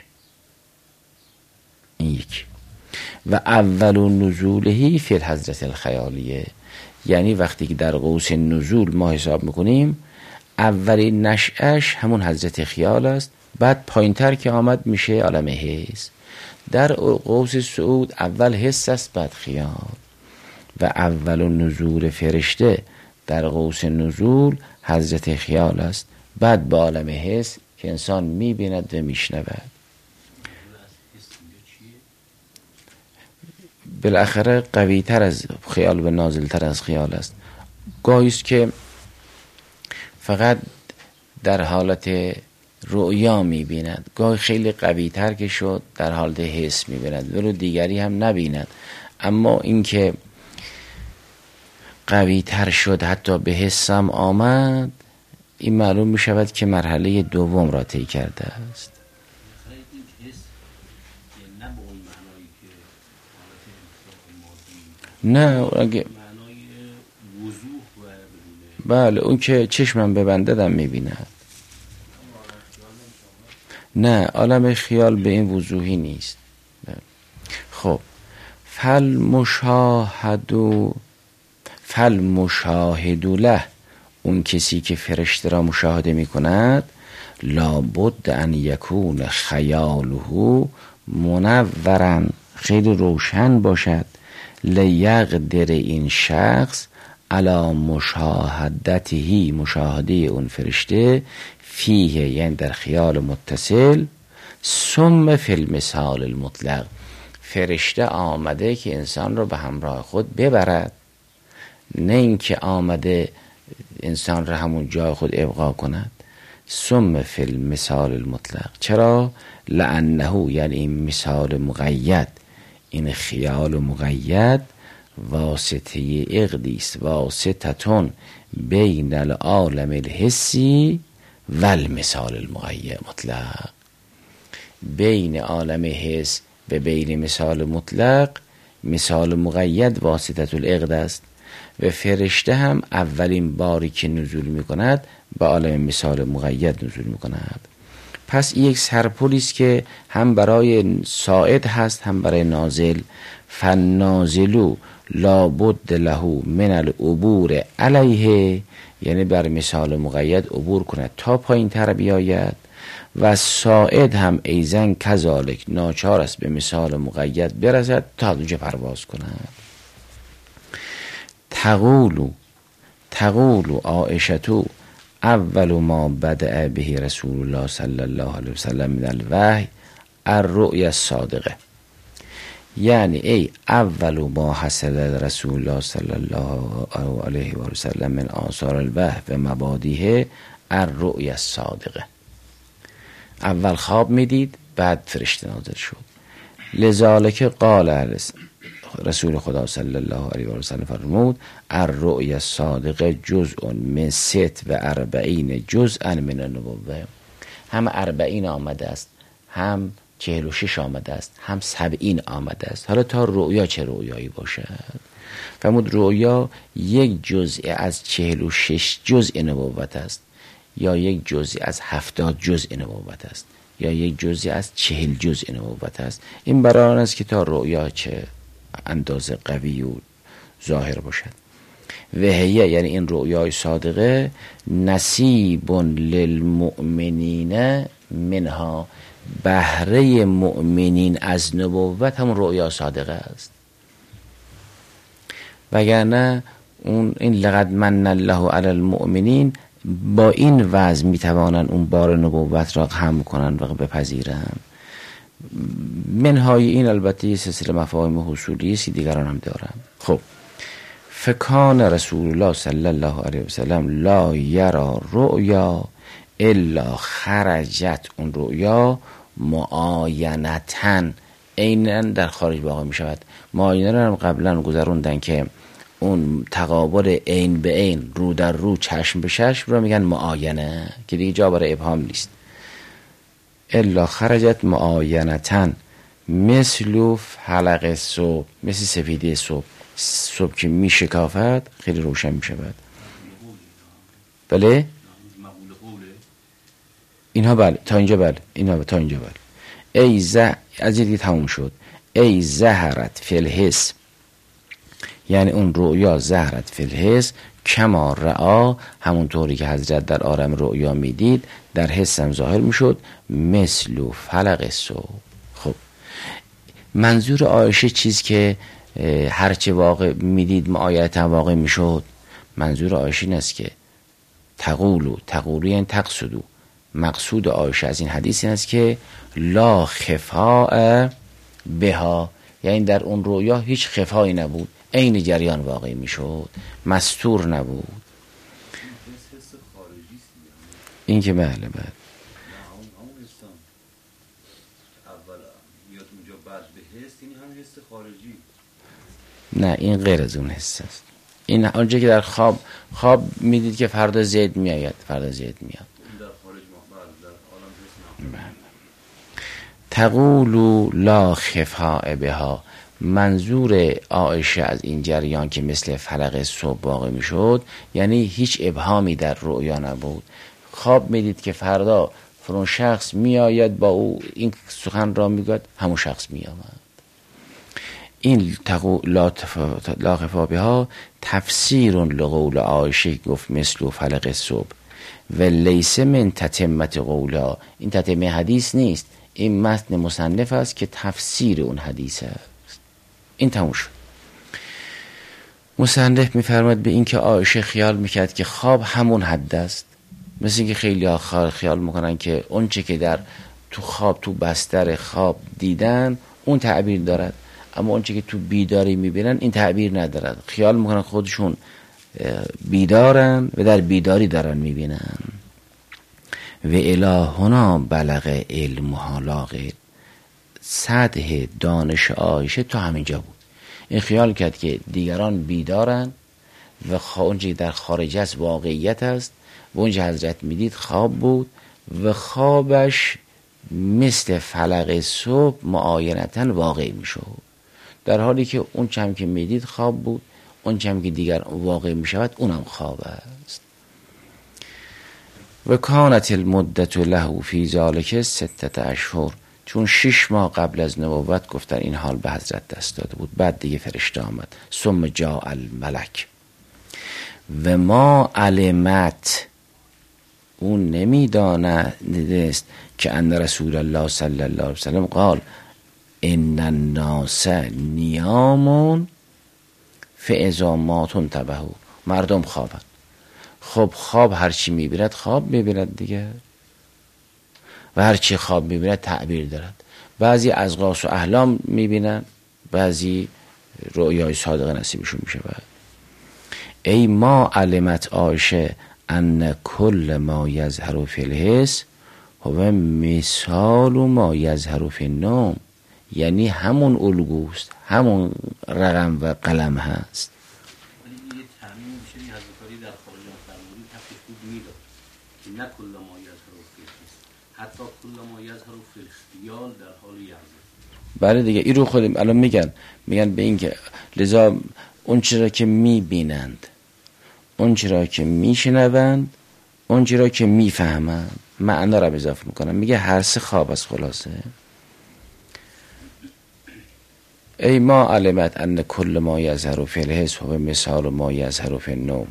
این یک. و اول نزوله فی الحضرت الخیالیه، یعنی وقتی که در قوس نزول ما حساب میکنیم اولین نشأش همون حضرت خیال است، بعد پایینتر که آمد میشه عالم حس. در قوس صعود اول حس است بعد خیال. و اول نزول فرشته در قوس نزول حضرت خیال است، بعد به عالم حس که انسان میبیند و میشنود. بالاخره قوی تر از خیال و نازل تر از خیال است. گاهی است که فقط در حالت رؤیا میبیند، گاهی خیلی قوی تر که شد در حالت حس میبیند ولو دیگری هم نبیند. اما اینکه قوی تر شد حتی به حسم آمد، این معلوم می شود که مرحله دوم را طی کرده است. نه اگه بله اون که چشمم ببنده دم می بیند. نه عالم خیال به این وضوحی نیست. خب فل مشاهدو فل مشاهد له، اون کسی که فرشته را مشاهده می کند، لابد ان یکون خیاله منورا، خیلی روشن باشد، لیقدر این شخص علی مشاهدته، مشاهده اون فرشته، فیه یعنی در خیال متصل، ثم فی المثال المطلق، فرشته آمده که انسان را به همراه خود ببرد، نه اینکه آمده انسان را همون جای خود ابقا کند. ثم فی المثال المطلق، چرا؟ لانه یعنی این مثال مقید، این خیال مقید واسطه عقدی است، واسطتون بین العالم الحسی و المثال المقید مطلق، بین عالم حس و بین مثال مطلق. مثال مقید واسطه العقد است و فرشته هم اولین باری که نزول می کند به عالم مثال مقید نزول می کند. پس این یک سرپلی است که هم برای صاعد هست هم برای نازل. فالنازلو لابد له من العبور علیه، یعنی بر مثال مقید عبور کند تا پایین تر بیاید، و صاعد هم ایزن کذالک ناچار است به مثال مقید برسد تا اونجا پرواز کند. تقولو تقولو عائشتو اول ما بدأ به رسول الله صلی الله علیه وسلم من الوحی الرؤیا الصادقه، یعنی ای اول ما حصل رسول الله صلی الله علیه و سلم من آثار الوحی و مبادیه الرؤیا الصادقه، اول خواب میدید بعد فرشته نازل شد. لذالک قال رسول خدا صلی الله علیه و سلم فرمود الرؤیا الصادقه جزء من ست و اربعین جزءا من النبوه، هم اربعین آمده است، هم چهل و شش آمده است، هم سبعین آمده است. حالا تا رؤیا چه رؤیایی باشد؟ فرمود رؤیا یک جزء از چهل و شش جزء نبوت است، یا یک جزء از هفتاد جزء نبوت است، یا یک جزء از چهل جزء نبوت است. این برای آن است که تا رؤیا چه اندازه قوی و ظاهر باشد. وهیه یعنی این رؤیای صادقه نصیب للمؤمنین منها، بهره مؤمنین از نبوت هم رؤیا صادقه است. وگرنه اون این لقد من الله علی المؤمنین با این وضع میتوانند اون بار نبوت را حمل کنند و بپذیرند. منهای این البته سلسله مفاهیم حصولی است، دیگران هم دارند. خب فکان رسول الله صلی الله علیه و سلم لا یرا رؤیا الا خرجت، اون رؤیا معاینتن عیناً در خارج واقع می شود. معاینه هم قبلا گذروندن که اون تقابل عین به عین، رو در رو، چشم به چشم رو میگن معاینه، که دیگه جا برای ابهام نیست. الا خرجت معاینتن مثل حلق صبح، مثل سفیده صبح، صبح که می شکافت خیلی روشن می شود. بله اینها بله تا اینجا بله اینها تا اینجا بله. ای زه از دیگه تموم شد. ای زهرت فی الحس، یعنی اون رؤیا زهرت فی الحس کما رعا، همون طوری که حضرت در عالم رؤیا میدید در حس هم ظاهر میشد، مثل فلق صبح. خب منظور عایشه چیز که هرچه واقع میدید معایرتا واقع میشد. منظور عایشه این است که تقولو تقولو یعنی تقصدو، مقصود عایشه از این حدیث این است که لا خفاء بها، یعنی در اون رویا هیچ خفایی نبود، عین جریان واقع میشد، مستور نبود. این که بله بله نه، این غیر از اون حس است. این آنجا که در خواب خواب میدید که فردا زید میآید، فردا زید میاد. تقولو لا خفاء بها، منظور عایشه از این جریان که مثل فلق صبح واقع میشد یعنی هیچ ابهامی در رؤیا نبود. خواب میدید که فردا فرون شخص میآید با او این سخن را میگوید، همون شخص میآمد. این تقو لا خفاء بها تفسیر لقول عایشه گفت مثل فلق صبح و لیس من تتمت قولا، این تتمه حدیث نیست، این متن مصنف است که تفسیر اون حدیث است. این تموم شد. مصنف میفرماد به این که عایشه خیال میکرد که خواب همون حد است، مثل اینکه خیلی آخر خیال میکنن که اون چه که در تو خواب تو بستر خواب دیدن اون تعبیر دارد، اما اون چه که تو بیداری میبینن این تعبیر ندارد. خیال میکنن خودشون بیدارن و در بیداری دارن میبینن. و الهنا بلغ علمها لا غیر، سطح دانش عایشه تا همینجا بود. این خیال کرد که دیگران بیدارن و اونجا در خارج است واقعیت است و اونجا حضرت میدید خواب بود و خوابش مثل فلق صبح معاینتا واقع میشود، در حالی که اون چم که میدید خواب بود، اون چم که دیگر واقع میشود اونم خواب است. و کانت المدت له فی ذلک ستت اشهر، چون شش ماه قبل از نبوت گفتن این حال به حضرت دست داده بود. بعد دیگه فرشته آمد. ثم جاء الملک و ما علمت، اون نمیدانست که ان رسول الله صلی الله علیه وسلم قال ان الناس نیامون فاذا ماتوا انتبهوا، مردم خوابن. خب خواب هرچی میبیند خواب میبیند دیگه، و هرچی خواب میبیند تعبیر دارد. بعضی از غاص و احلام میبینن، بعضی رؤیای صادقه نصیبشون میشه. ای ما علمت عایشه ان کل ما یظهر فی الحس هو مثال ما یظهر فی النوم، یعنی همون الگوست، همون رقم و قلم هست. ولی یه تعمیم میشه این حضرتاری در خارج فرمودی تفکیک بود میداد که نه کل ما یظهر فی الحس، حتی کل ما یظهر فی الخیال در حال یظهر. بله دیگه، این رو خودم الان میگن میگن به این که لذا اون چرا که میبینند، اون چرا که میشنوند، اون چرا که میفهمند، معنا را اضافه میکنن. میگه هر سه خواب است خلاصه. ای ما علمت ان کل ما یظهر فی الحس هو مثال ما یظهر فی النوم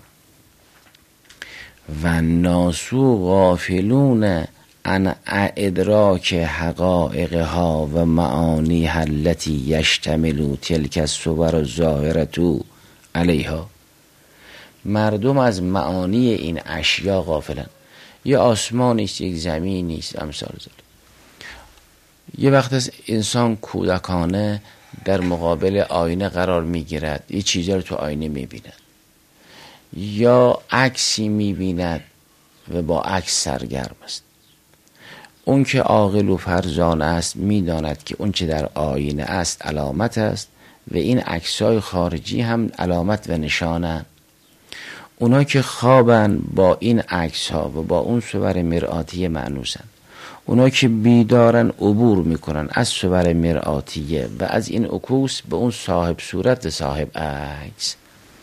و الناس غافلون عن ادراک حقائقها و معانیها التي یشتمل تلک الصور الظاهرة علیها. مردم از معانی این اشیا غافلن. یه آسمان نیست، یک زمین نیست، امثال ذلک. یه وقت از انسان کودکانه در مقابل آینه قرار میگیرد، یه چیزا رو تو آینه میبیند، یا عکسی میبیند و با عکس سرگرم است. اون که عاقل و فرزانه است میداند که اون چه در آینه است علامت است و این عکسای خارجی هم علامت و نشانه. اونا که خوابن با این عکس ها و با اون صور مرآتی مأنوسن. اونا که بیدارن عبور میکنن از صور مرآتیه و از این عکوس به اون صاحب صورت و صاحب عکس.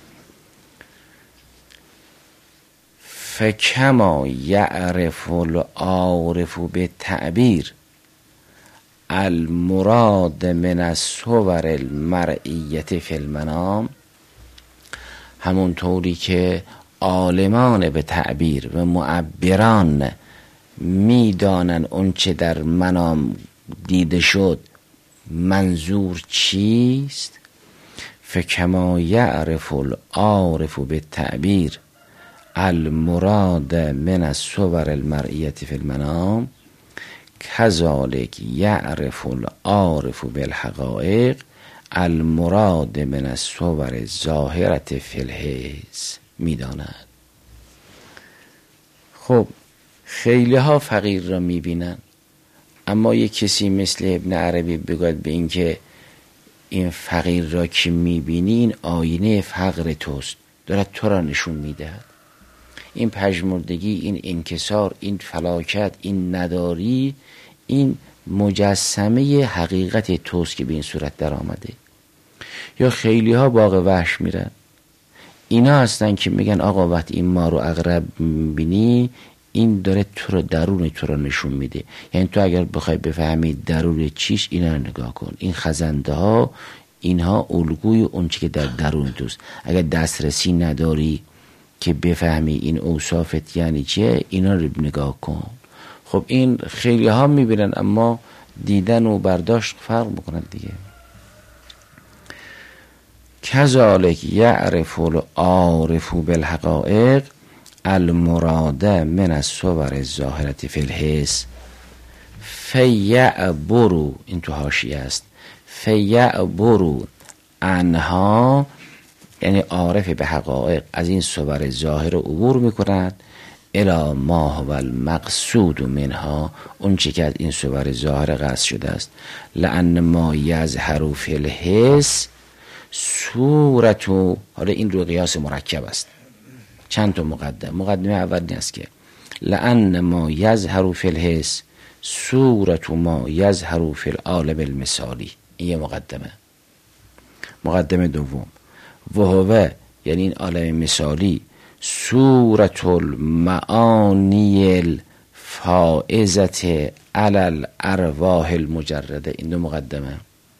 فکما یعرف العارف بالتعبیر المراد من الصور المرئیه فی المنام، همون طوری که عالمان به تعبیر و معبران میدانن اون چه در منام دیده شد منظور چیست. فکما یعرف العارف بالتعبیر المراد من الصور المرئیت فی المنام کذالک یعرف العارف بالحقایق المراد من الصور الظاهرة فی الحس. میداند. خب خیلی ها فقیر را میبینن، اما یک کسی مثل ابن عربی بگوید به این که این فقیر را که میبینی این آینه فقر توست، دارد تو را نشون میدهد. این پژمردگی، این انکسار، این فلاکت، این نداری، این مجسمه حقیقت توست که به این صورت در آمده. یا خیلی ها باغ وحش میرن، اینا هستن که میگن آقا وقتی این مار و عقرب بینی این داره تو رو، درون تو رو نشون میده. یعنی تو اگر بخوای بفهمی درون چیش، اینا رو نگاه کن. این خزنده ها، اینها الگوی اون چی که در درون توست. اگر دسترسی نداری که بفهمی این اوصافت یعنی چیه، اینا رو نگاه کن. خب این خیلی ها میبینن، اما دیدن و برداشت فرق میکنن دیگه. کذالک یعرف العارف بالحقایق المراد من الصور الظاهرة فی الحس فیعبرو، این تو حاشیه است، فیعبرو عنها، یعنی عارف به حقایق از این صور ظاهر عبور میکند، الی ما هو المقصود منها، اون چی که از این صور ظاهر قصد شده است. لأن ما یظهر فی الحس صورتو، حالا این رو قیاس مرکب است، چند تا مقدم. مقدمه اول نیست که لأن ما یظهر فی الحس صورت ما یظهر فی العالم المثالی، این یه مقدمه. مقدمه دوم وهو، یعنی این عالم مثالی، صورت المعانی الفائزة علی الارواح المجرده، این دو مقدمه.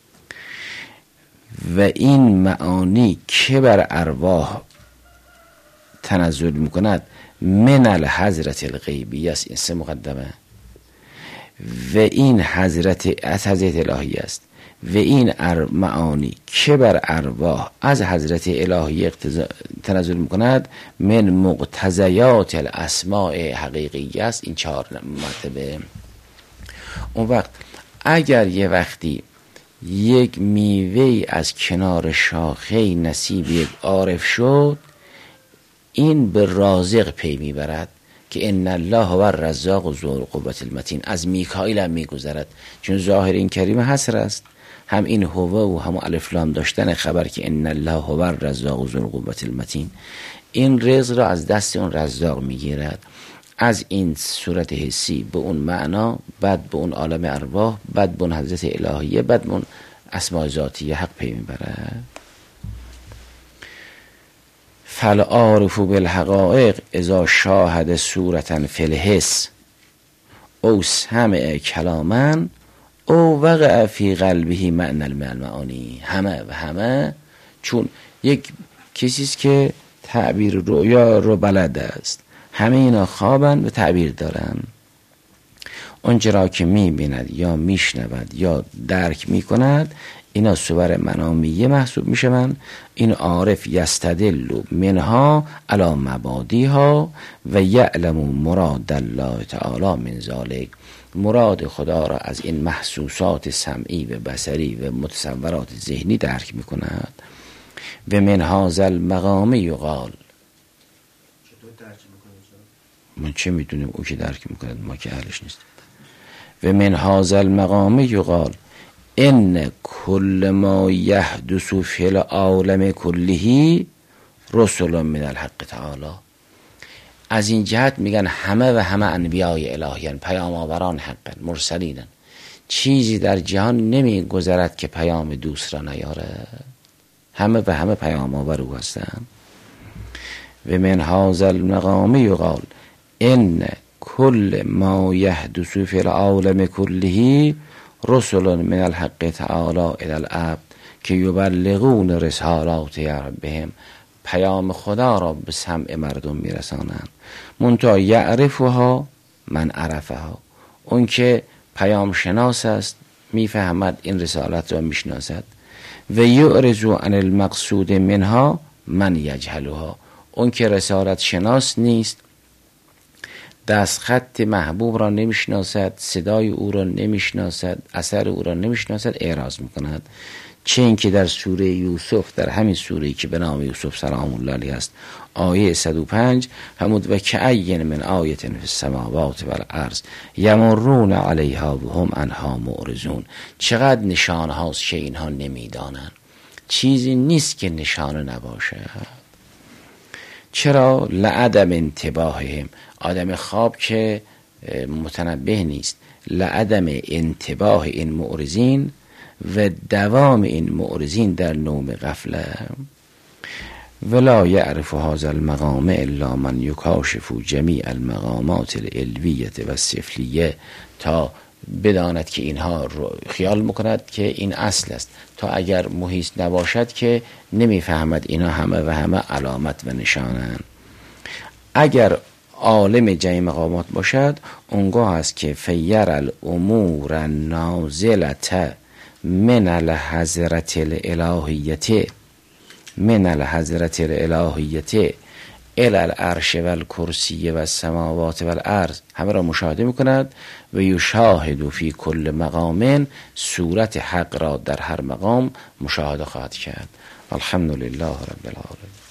و این معانی که بر ارواح تنزل میکند من الحضرت الغیبی است، این سه مقدمه. و این حضرت از حضرت الهی است. و این معانی که بر ارواح از حضرت الهی تنزل میکند من مقتضیات الاسماء حقیقی است، این چهار مرتبه. اون وقت اگر یه وقتی یک میوه از کنار شاخه نصیب یک عارف شد، این به رازق پی میبرد که ان الله هو الرزاق ذو القوة المتین. از میکائیل هم میگذرد، چون ظاهر این کلمه حصر است، هم این هو و هم الف لام داشتن خبر که ان الله هو الرزاق ذو القوة المتین. این رزق را از دست اون رزاق میگیرد، از این صورت حسی به اون معنا، بعد به اون عالم ارواح، بعد به اون حضرت الهیه، بعد به اون اسماء ذاتی حق پی میبرد. فالعارف بالحقائق اذا شاهد صورتا فی الحس او سمع کلاما او وقع فی قلبه معنی المعانی. همه و همه، چون یک کسیست که تعبیر رؤیا رو بلد است، همه اینا خوابن و تعبیر دارن. اونچه را که میبیند یا میشنود یا درک میکند، اینا صور منامیه محسوب میشوند. این عارف یستدل منها علی مبادیها و یعلم مراد الله تعالی من ذلک، مراد خدا را از این محسوسات سمعی و بصری و متصورات ذهنی درک میکند. و من هذا المقام یقال، من چه میدونیم او که درک میکند، ما که اهلش نیستیم. و من هذا المقام یقال ان کل ما یحدث فی العالم کله رسل من الحق تعالی. از این جهت میگن همه و همه انبیای الهیان، پیام آوران حقن، مرسلینن. چیزی در جهان نمی گذرد که پیام دوست را نیاره، همه و همه پیام آور او هستند. و من هذا المقام یقال ان کل ما یحدث فی العالم کله رسل من الحق تعالی الی العبد که یبلغون رسالات ربهم، پیام خدا را به سمع مردم میرسانند. منتها یعرفها من عرفها، اون که پیام شناس است میفهمد این رسالت را میشناسد. و یعرض عن المقصود منها من یجهلها، اون که رسالت شناس نیست، دست خط محبوب را نمیشناسد، صدای او را نمیشناسد، اثر او را نمیشناسد، اعراض میکند. چه این که در سوره یوسف، در همین سوره‌ای که به نام یوسف سلام الله علیه است، آیه صد و پنج همود و کأی من آیة فی السماوات والارض یمرون علیها و هم عنها معرضون، چقدر نشانه هاست که اینها نمیدانند. چیزی نیست که نشانه نباشه. چرا؟ لعدم انتباههم، آدم خواب که متنبه نیست، لعدم انتباه این معرضین و دوام این معرضین در نوم غفله. ولا یعرف هذا المقام الا من یکاشف جمیع المقامات العلویه و السفلیه، تا بداند که اینها رو خیال میکند که این اصل است، تا اگر محیط نباشد که نمیفهمد اینا همه و همه علامت و نشانند. اگر عالم جمعی مقامات باشد، اونگاه است که فیر الامور النازلة من الحضرة الالهیة من الحضرة الالهیة الی العرش و الکرسی و السماوات و الارض، همه را مشاهده میکند و یشاهد فی کل مقام، صورت حق را در هر مقام مشاهده خواهد کرد. الحمدلله رب العالمین.